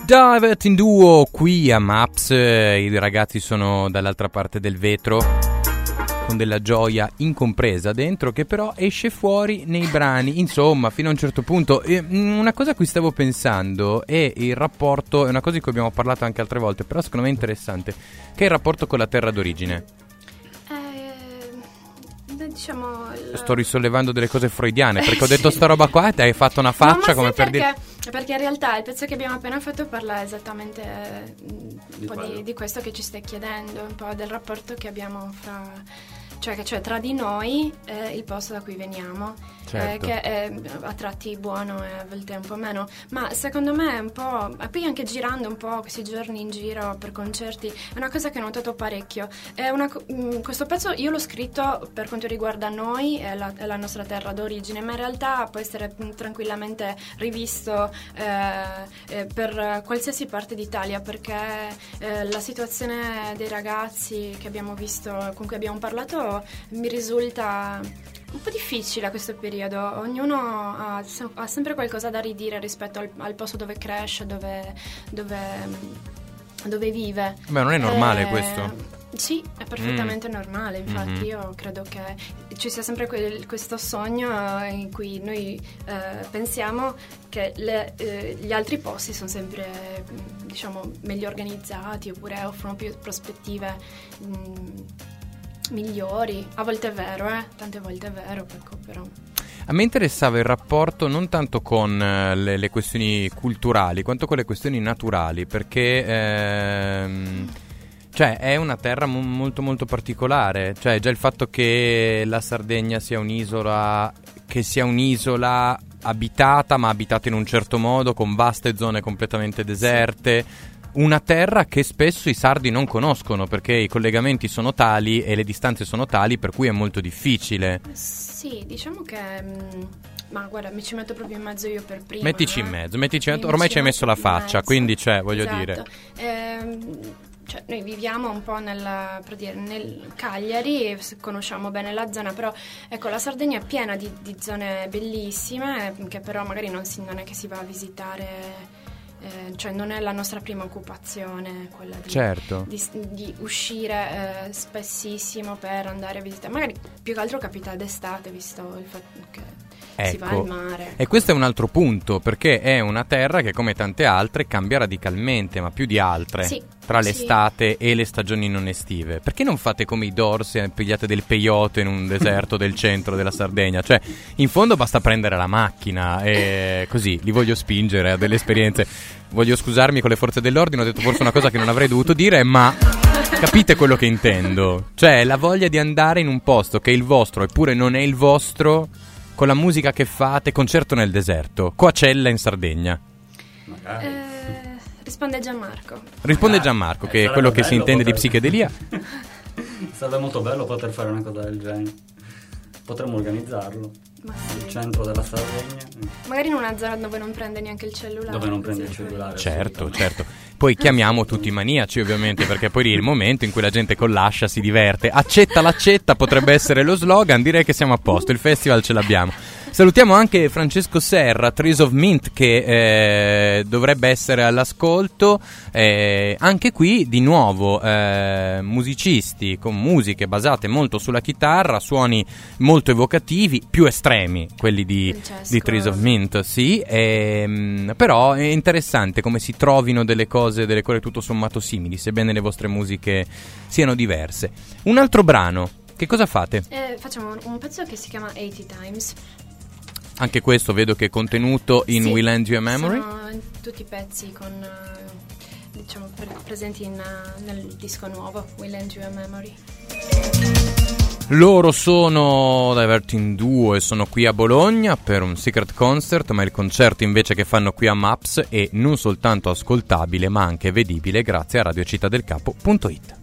Divert in duo qui a Maps, i ragazzi sono dall'altra parte del vetro con della gioia incompresa dentro che però esce fuori nei brani, insomma fino a un certo punto. Una cosa a cui stavo pensando è il rapporto, è una cosa di cui abbiamo parlato anche altre volte, però secondo me è interessante, che è il rapporto con la terra d'origine. Diciamo Sto risollevando delle cose freudiane perché ho detto sta roba qua e ti hai fatto una faccia come per dire. Perché in realtà il pezzo che abbiamo appena fatto parla esattamente un po' di questo che ci stai chiedendo, un po' del rapporto che abbiamo cioè tra di noi e il posto da cui veniamo, certo. Che è a tratti buono e a volte un po' meno, ma secondo me è un po', poi anche girando un po' questi giorni in giro per concerti, è una cosa che ho notato parecchio. Questo pezzo io l'ho scritto per quanto riguarda noi e la nostra terra d'origine, ma in realtà può essere tranquillamente rivisto per qualsiasi parte d'Italia, perché la situazione dei ragazzi che abbiamo visto, con cui abbiamo parlato, mi risulta un po' difficile a questo periodo. Ognuno ha sempre qualcosa da ridire rispetto al posto dove cresce, dove vive. Beh, non è normale questo? Sì, è perfettamente normale. Infatti io credo che ci sia sempre questo sogno in cui noi pensiamo che gli altri posti sono sempre, diciamo, meglio organizzati, oppure offrono più prospettive migliori. A volte è vero, tante volte è vero, ecco, però a me interessava il rapporto non tanto con le questioni culturali quanto con le questioni naturali, perché cioè è una terra molto molto particolare. Cioè già il fatto che la Sardegna sia un'isola abitata, ma abitata in un certo modo, con vaste zone completamente deserte. Sì. Una terra che spesso i sardi non conoscono, perché i collegamenti sono tali e le distanze sono tali per cui è molto difficile. Sì, diciamo che ma guarda, mi ci metto proprio in mezzo io per prima. Mettici in mezzo, ormai ci hai messo la faccia, quindi voglio dire. Cioè, noi viviamo un po' nel Cagliari, conosciamo bene la zona, però ecco, la Sardegna è piena di zone bellissime che però magari non è che si va a visitare. Cioè non è la nostra prima occupazione quella di uscire spessissimo per andare a visitare, magari più che altro capita d'estate, visto il fatto che si va al mare. E questo è un altro punto, perché è una terra che come tante altre cambia radicalmente, ma più di altre, tra l'estate e le stagioni non estive. Perché non fate come i Doors e pigliate del peyote in un deserto del centro della Sardegna? Cioè in fondo basta prendere la macchina e così li voglio spingere a delle esperienze. Voglio scusarmi con le forze dell'ordine, ho detto forse una cosa che non avrei dovuto dire, ma capite quello che intendo? Cioè la voglia di andare in un posto che è il vostro eppure non è il vostro, con la musica che fate, concerto nel deserto, Coachella in Sardegna. Risponde Gianmarco. Gianmarco, che è quello che si intende di psichedelia. Sarebbe molto bello poter fare una cosa del genere. Potremmo organizzarlo. Il centro della Sardegna. Magari in una zona dove non prende neanche il cellulare. Certo. Poi chiamiamo tutti i maniaci, ovviamente, perché poi è il momento in cui la gente con l'ascia si diverte. Accetta potrebbe essere lo slogan, direi che siamo a posto, il festival ce l'abbiamo. Salutiamo anche Francesco Serra, Trees of Mint, che dovrebbe essere all'ascolto. Anche qui, di nuovo, musicisti con musiche basate molto sulla chitarra, suoni molto evocativi, più estremi, quelli di Trees of Mint, sì. Però è interessante come si trovino delle cose tutto sommato simili, sebbene le vostre musiche siano diverse. Un altro brano, che cosa fate? Facciamo un pezzo che si chiama 80 Times. Anche questo vedo che è contenuto in We Lend You a Memory. Sono tutti i pezzi con diciamo presenti nel disco nuovo We Lend You a Memory. Loro sono Divert in duo e sono qui a Bologna per un Secret Concert, ma il concerto invece che fanno qui a Maps è non soltanto ascoltabile ma anche vedibile grazie a radiocittadelcapo.it.